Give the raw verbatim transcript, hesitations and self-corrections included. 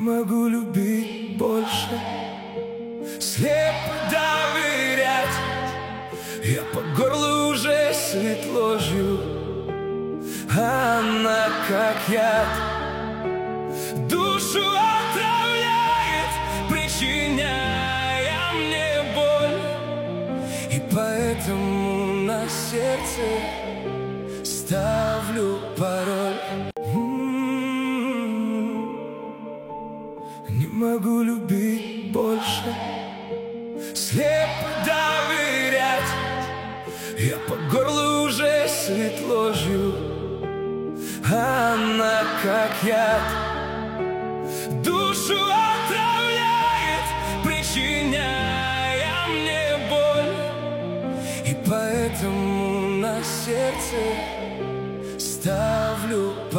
могу любить больше, слепо доверять. Я по горлу уже сыт ложью, а она как яд душу отравляет, причиняя мне боль. И поэтому на сердце ставлю пароль. Не могу любить больше, слепо доверять. Я по горлу уже сыт ложью, а она как яд душу отравляет, причиняя мне боль. И поэтому на сердце ставлю